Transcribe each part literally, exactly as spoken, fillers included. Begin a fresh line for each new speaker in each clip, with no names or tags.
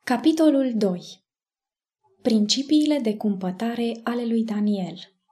Capitolul doi. Principiile de cumpătare ale lui Daniel.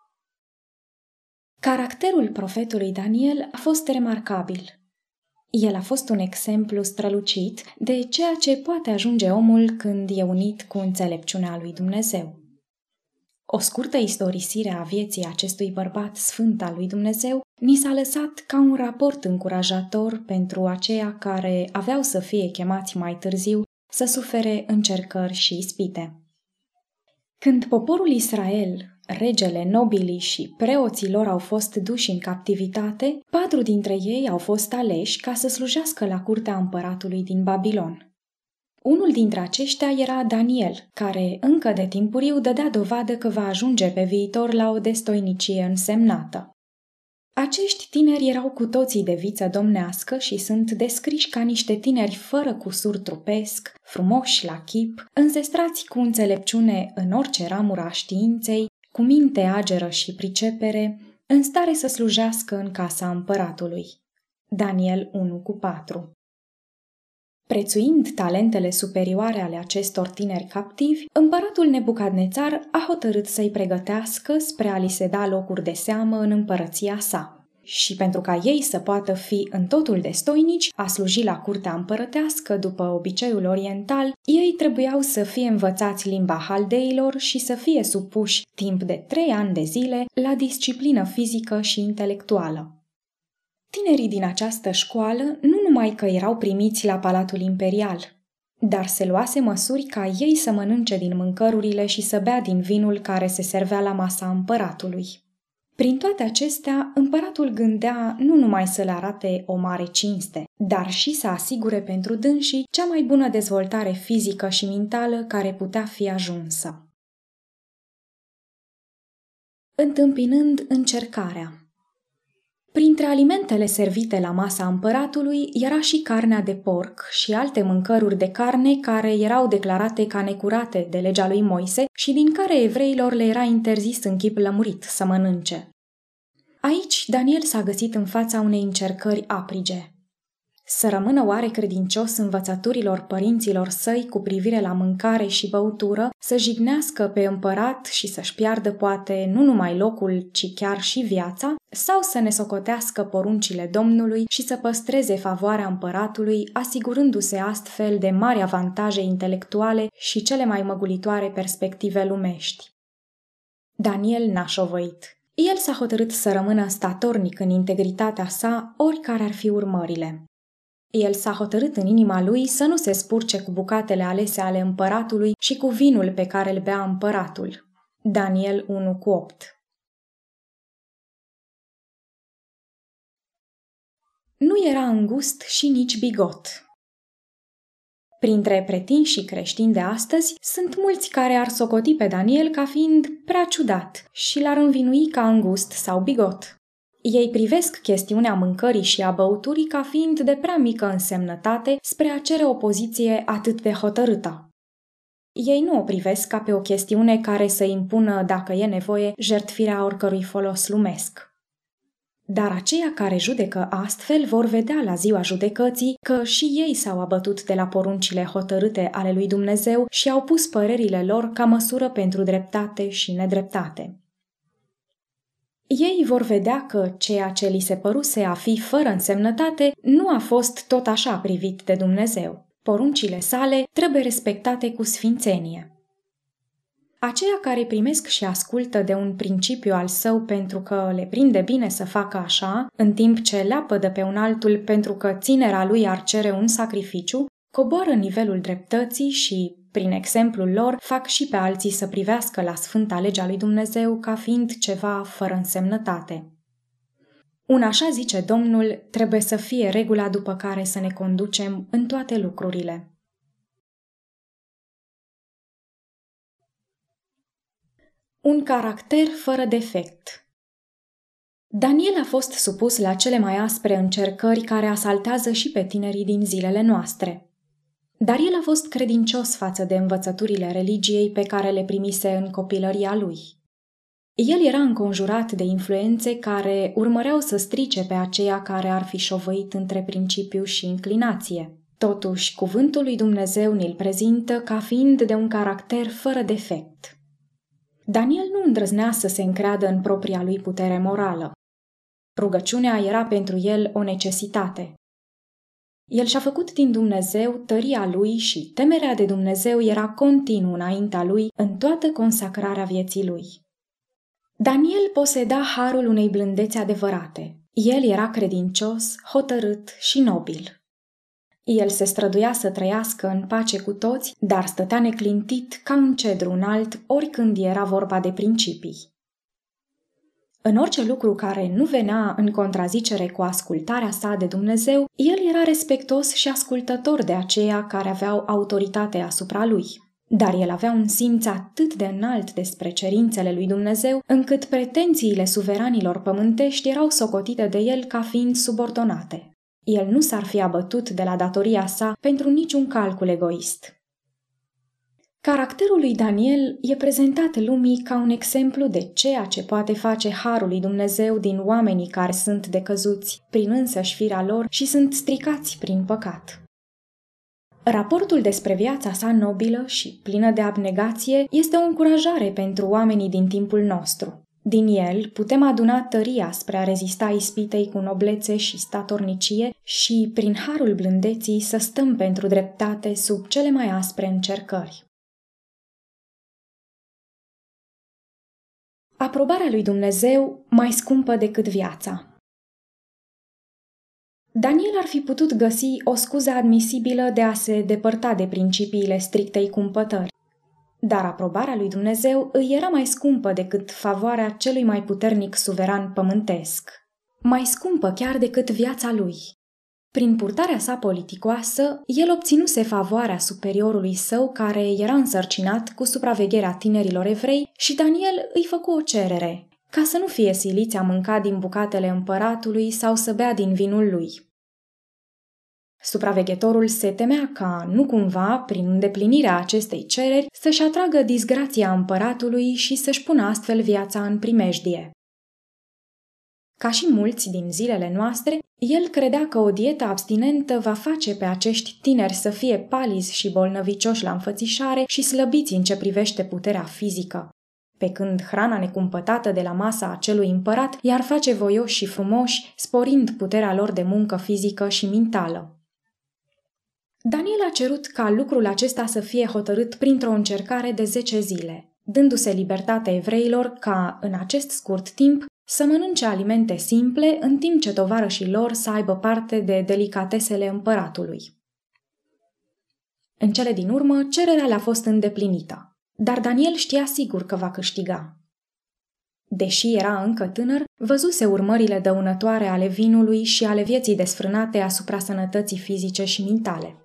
Caracterul profetului Daniel a fost remarcabil. El a fost un exemplu strălucit de ceea ce poate ajunge omul când e unit cu înțelepciunea lui Dumnezeu. O scurtă istorisire a vieții acestui bărbat sfânt al lui Dumnezeu ni s-a lăsat ca un raport încurajator pentru aceia care aveau să fie chemați mai târziu să sufere încercări și ispite. Când poporul Israel, regele, nobilii și preoții lor au fost duși în captivitate, patru dintre ei au fost aleși ca să slujească la curtea împăratului din Babilon. Unul dintre aceștia era Daniel, care încă de timpuriu dădea dovadă că va ajunge pe viitor la o destoinicie însemnată. Acești tineri erau cu toții de viță domnească și sunt descriși ca niște tineri fără cusur trupesc, frumoși la chip, înzestrați cu înțelepciune în orice ramură a științei, cu minte ageră și pricepere, în stare să slujească în casa împăratului. Daniel unu cu patru. Prețuind talentele superioare ale acestor tineri captivi, împăratul Nebucadnețar a hotărât să-i pregătească spre a li se da locuri de seamă în împărăția sa. Și pentru ca ei să poată fi în totul destoinici a sluji la curtea împărătească după obiceiul oriental, ei trebuiau să fie învățați limba haldeilor și să fie supuși timp de trei ani de zile la disciplină fizică și intelectuală. Tinerii din această școală nu numai că erau primiți la Palatul Imperial, dar se luase măsuri ca ei să mănânce din mâncărurile și să bea din vinul care se servea la masa împăratului. Prin toate acestea, împăratul gândea nu numai să le arate o mare cinste, dar și să asigure pentru dânsii cea mai bună dezvoltare fizică și mentală care putea fi ajunsă. Întâmpinând încercarea. Printre alimentele servite la masa împăratului era și carnea de porc și alte mâncăruri de carne care erau declarate ca necurate de legea lui Moise și din care evreilor le era interzis în chip lămurit să mănânce. Aici Daniel s-a găsit în fața unei încercări aprige. Să rămână oare credincios învățăturilor părinților săi cu privire la mâncare și băutură, să jignească pe împărat și să-și piardă poate nu numai locul, ci chiar și viața, sau să ne socotească poruncile Domnului și să păstreze favoarea împăratului, asigurându-se astfel de mari avantaje intelectuale și cele mai măgulitoare perspective lumești. Daniel n-a șovăit. El s-a hotărât să rămână statornic în integritatea sa, oricare ar fi urmările. El s-a hotărât în inima lui să nu se spurce cu bucatele alese ale împăratului și cu vinul pe care îl bea împăratul. Daniel unu cu opt. Nu era îngust și nici bigot. Printre pretinșii creștini de astăzi sunt mulți care ar socoti pe Daniel ca fiind prea ciudat și l-ar învinui ca îngust sau bigot. Ei privesc chestiunea mâncării și a băuturii ca fiind de prea mică însemnătate spre a cere o poziție atât de hotărâtă. Ei nu o privesc ca pe o chestiune care să impună, dacă e nevoie, jertfirea oricărui folos lumesc. Dar aceia care judecă astfel vor vedea la ziua judecății că și ei s-au abătut de la poruncile hotărâte ale lui Dumnezeu și au pus părerile lor ca măsură pentru dreptate și nedreptate. Ei vor vedea că ceea ce li se păruse a fi fără însemnătate nu a fost tot așa privit de Dumnezeu. Poruncile sale trebuie respectate cu sfințenie. Aceia care primesc și ascultă de un principiu al său pentru că le prinde bine să facă așa, în timp ce leapă de pe un altul pentru că ținerea lui ar cere un sacrificiu, coboară nivelul dreptății și, prin exemplul lor, fac și pe alții să privească la sfânta legea lui Dumnezeu ca fiind ceva fără însemnătate. Un așa zice Domnul trebuie să fie regula după care să ne conducem în toate lucrurile. Un caracter fără defect. Daniel a fost supus la cele mai aspre încercări care asaltează și pe tinerii din zilele noastre. Dar el a fost credincios față de învățăturile religiei pe care le primise în copilăria lui. El era înconjurat de influențe care urmăreau să strice pe aceia care ar fi șovăit între principiu și inclinație. Totuși, cuvântul lui Dumnezeu ni-l prezintă ca fiind de un caracter fără defect. Daniel nu îndrăznea să se încreadă în propria lui putere morală. Rugăciunea era pentru el o necesitate. El și-a făcut din Dumnezeu tăria lui și temerea de Dumnezeu era continuu înaintea lui în toată consacrarea vieții lui. Daniel poseda harul unei blândeți adevărate. El era credincios, hotărât și nobil. El se străduia să trăiască în pace cu toți, dar stătea neclintit ca un cedru înalt oricând era vorba de principii. În orice lucru care nu venea în contrazicere cu ascultarea sa de Dumnezeu, el era respectos și ascultător de aceia care aveau autoritate asupra lui. Dar el avea un simț atât de înalt despre cerințele lui Dumnezeu, încât pretențiile suveranilor pământești erau socotite de el ca fiind subordonate. El nu s-ar fi abătut de la datoria sa pentru niciun calcul egoist. Caracterul lui Daniel e prezentat lumii ca un exemplu de ceea ce poate face harul lui Dumnezeu din oamenii care sunt decăzuți prin însăși firea lor și sunt stricați prin păcat. Raportul despre viața sa nobilă și plină de abnegație este o încurajare pentru oamenii din timpul nostru. Din el putem aduna tăria spre a rezista ispitei cu noblețe și statornicie și, prin harul blândeții, să stăm pentru dreptate sub cele mai aspre încercări. Aprobarea lui Dumnezeu mai scumpă decât viața. Daniel ar fi putut găsi o scuză admisibilă de a se depărta de principiile strictei cumpătări. Dar aprobarea lui Dumnezeu îi era mai scumpă decât favoarea celui mai puternic suveran pământesc. Mai scumpă chiar decât viața lui. Prin purtarea sa politicoasă, el obținuse favoarea superiorului său care era însărcinat cu supravegherea tinerilor evrei și Daniel îi făcu o cerere, ca să nu fie siliți a mânca din bucatele împăratului sau să bea din vinul lui. Supraveghetorul se temea ca, nu cumva, prin îndeplinirea acestei cereri, să-și atragă disgrația împăratului și să-și pună astfel viața în primejdie. Ca și mulți din zilele noastre, el credea că o dietă abstinentă va face pe acești tineri să fie palizi și bolnăvicioși la înfățișare și slăbiți în ce privește puterea fizică, pe când hrana necumpătată de la masa acelui împărat i-ar face voioși și frumoși, sporind puterea lor de muncă fizică și mentală. Daniel a cerut ca lucrul acesta să fie hotărât printr-o încercare de zece zile, dându-se libertate evreilor ca, în acest scurt timp, să mănânce alimente simple, în timp ce tovarășii lor să aibă parte de delicatesele împăratului. În cele din urmă, cererea le-a fost îndeplinită, dar Daniel știa sigur că va câștiga. Deși era încă tânăr, văzuse urmările dăunătoare ale vinului și ale vieții desfrânate asupra sănătății fizice și mentale.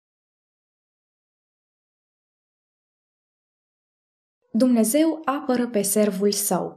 Dumnezeu apără pe servul său.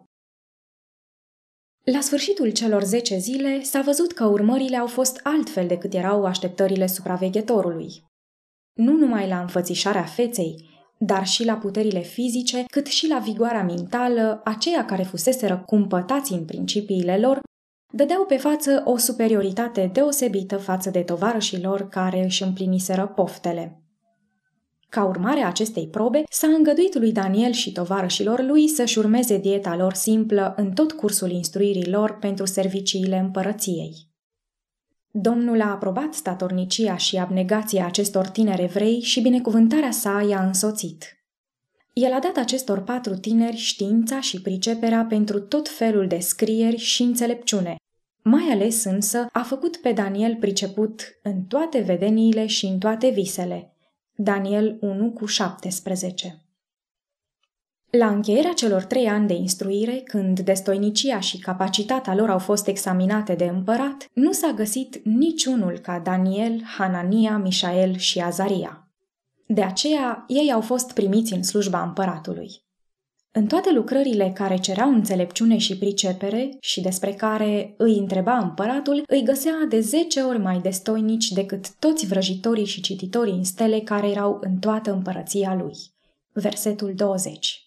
La sfârșitul celor zece zile s-a văzut că urmările au fost altfel decât erau așteptările supraveghetorului. Nu numai la înfățișarea feței, dar și la puterile fizice, cât și la vigoarea mentală, aceia care fuseseră cumpătați în principiile lor, dădeau pe față o superioritate deosebită față de tovarășii lor care își împliniseră poftele. Ca urmare a acestei probe, s-a îngăduit lui Daniel și tovarășilor lui să-și urmeze dieta lor simplă în tot cursul instruirii lor pentru serviciile împărăției. Domnul a aprobat statornicia și abnegația acestor tineri evrei și binecuvântarea sa i-a însoțit. El a dat acestor patru tineri știința și priceperea pentru tot felul de scrieri și înțelepciune. Mai ales însă a făcut pe Daniel priceput în toate vedeniile și în toate visele. Daniel unu cu șaptesprezece. La încheierea celor trei ani de instruire, când destoinicia și capacitatea lor au fost examinate de împărat, nu s-a găsit niciunul ca Daniel, Hanania, Mișael și Azaria. De aceea, ei au fost primiți în slujba împăratului. În toate lucrările care cereau înțelepciune și pricepere și despre care îi întreba împăratul, îi găsea de zece ori mai destoinici decât toți vrăjitorii și cititorii în stele care erau în toată împărăția lui. Versetul douăzeci.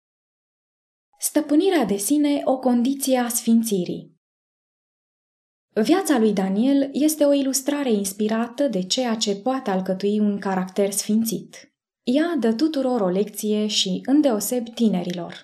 Stăpânirea de sine, o condiție a sfințirii. Viața lui Daniel este o ilustrare inspirată de ceea ce poate alcătui un caracter sfințit. Ea dă tuturor o lecție și îndeosebi tinerilor.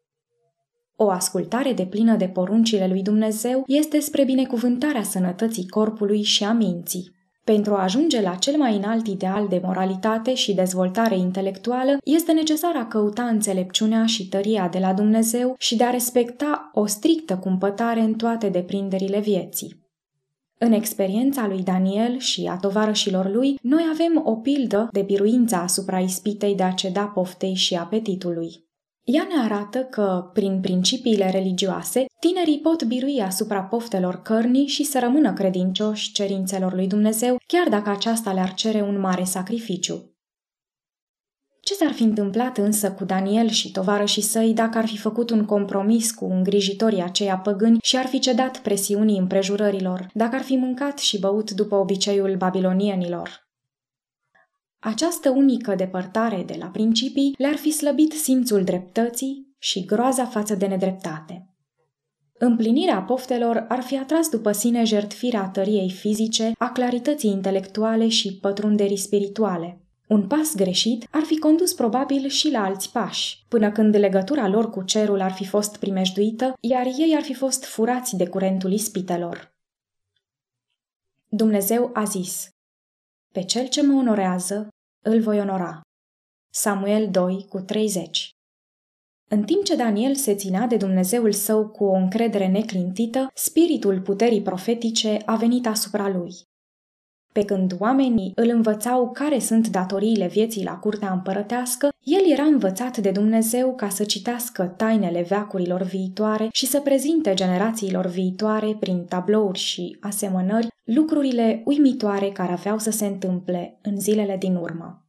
O ascultare deplină de poruncile lui Dumnezeu este spre binecuvântarea sănătății corpului și a minții. Pentru a ajunge la cel mai înalt ideal de moralitate și dezvoltare intelectuală, este necesar a căuta înțelepciunea și tăria de la Dumnezeu și de a respecta o strictă cumpătare în toate deprinderile vieții. În experiența lui Daniel și a tovarășilor lui, noi avem o pildă de biruința asupra ispitei de a ceda poftei și apetitului. Ea ne arată că, prin principiile religioase, tinerii pot birui asupra poftelor cărnii și să rămână credincioși cerințelor lui Dumnezeu, chiar dacă aceasta le-ar cere un mare sacrificiu. Ce s-ar fi întâmplat însă cu Daniel și tovarășii săi dacă ar fi făcut un compromis cu îngrijitorii aceia păgâni și ar fi cedat presiunii împrejurărilor, dacă ar fi mâncat și băut după obiceiul babilonienilor? Această unică depărtare de la principii le-ar fi slăbit simțul dreptății și groaza față de nedreptate. Împlinirea poftelor ar fi atras după sine jertfirea tăriei fizice, a clarității intelectuale și pătrunderii spirituale. Un pas greșit ar fi condus probabil și la alți pași, până când legătura lor cu cerul ar fi fost primejduită, iar ei ar fi fost furați de curentul ispitelor. Dumnezeu a zis: pe cel ce mă onorează, îl voi onora. Samuel doi cu treizeci. În timp ce Daniel se ținea de Dumnezeul său cu o încredere neclintită, spiritul puterii profetice a venit asupra lui. Pe când oamenii îl învățau care sunt datoriile vieții la curtea împărătească, el era învățat de Dumnezeu ca să citească tainele veacurilor viitoare și să prezinte generațiilor viitoare, prin tablouri și asemănări, lucrurile uimitoare care aveau să se întâmple în zilele din urmă.